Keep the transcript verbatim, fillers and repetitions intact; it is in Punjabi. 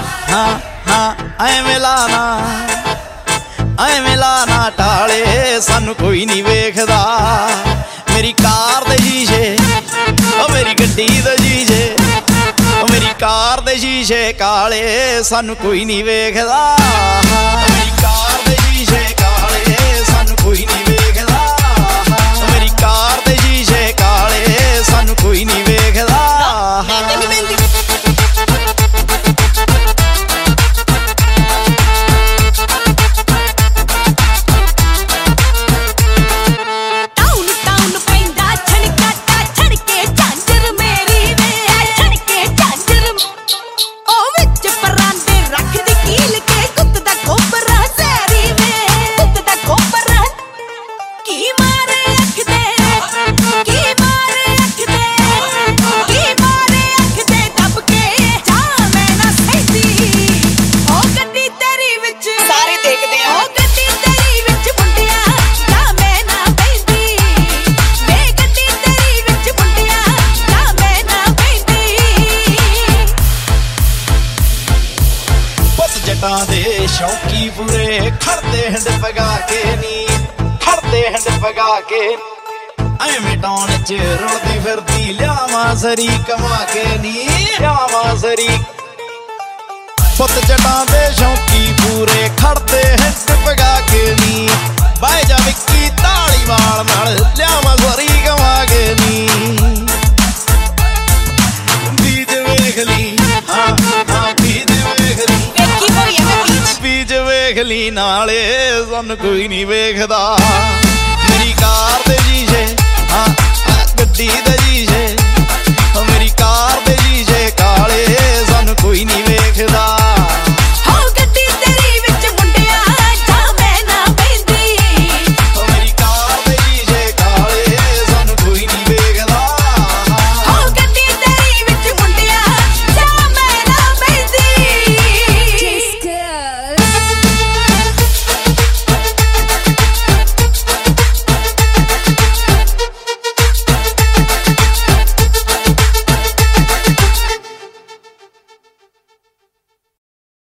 हाँ हाँ ਐਵੇਂ ਲਾਣਾ ਐਵੇਂ ਲਾਣਾ ਟਾਲੇ ਸਾਨੂੰ ਕੋਈ ਨਹੀਂ ਵੇਖਦਾ ਮੇਰੀ ਕਾਰ ਦੇ ਸ਼ੀਸ਼ੇ ਓ ਮੇਰੀ ਗੱਡੀ ਦੇ ਸ਼ੀਸ਼ੇ ਓ ਮੇਰੀ ਕਾਰ ਦੇ ਸ਼ੀਸ਼ੇ ਕਾਲੇ ਸਾਨੂੰ ਕੋਈ ਨਹੀਂ ਵੇਖਦਾ ਮੇਰੀ ਕਾਰ ਦੇ ਸ਼ੀਸ਼ੇ ਕਾਲੇ ਸਾਨੂੰ ਕੋਈ ਨਹੀਂ ਵੇਖਦਾ ਮੇਰੀ ਕਾਰ ਦੇ ਸ਼ੀਸ਼ੇ ਕਾਲੇ ਸਾਨੂੰ ਕੋਈ ਨਹੀਂ ਵੇਖਦਾ ਜੱਟਾਂ ਦੇ ਸ਼ੌਕੀ ਪੂਰੇ ਖੜਦੇ ਹੰਡ ਪਗਾ ਕੇ ਨੀ ਖੜਦੇ ਹੰਡ ਪਗਾ ਕੇ ਐਵੇਂ ਟਾਉਣ ਚ ਰੁਲਦੀ ਫਿਰਦੀ ਲਿਆਵਾਂ ਸਰੀ ਕਮਾ ਕੇ ਨੀ ਲਿਆਵਾਂ ਸਰੀ ਪੁੱਤ ਜੱਟਾਂ ਦੇ ਸ਼ੌਕੀ ਪੂਰੇ ਖੜਦੇ ਹੰਡ ਪਗਾ ਕੇ ਨੀ ਬਾਈ ਜਾ ਵਿੱਕੀ ਧਾਲੀਵਾਲ ਨਾਲ ਲਿਆਵਾਂ ਸਰੀ ਕਮਾ ਕੇ ਨੀ ਬੀਜ ਵੇਖ ਲਈ ਹਾਂ ਹਾਂ ਬੀਜ ਵੇਖ ਲਈ ਬੀਜ ਵੇਖ ਲਈ ਨਾਲੇ ਸਾਨੂੰ ਕੋਈ ਨਹੀਂ ਵੇਖਦਾ ਮੇਰੀ ਕਾਰ ਦੇ ਸ਼ੀਸ਼ੇ ਹਾਂ ਗੱਡੀ ਦੇ ਸ਼ੀਸ਼ੇ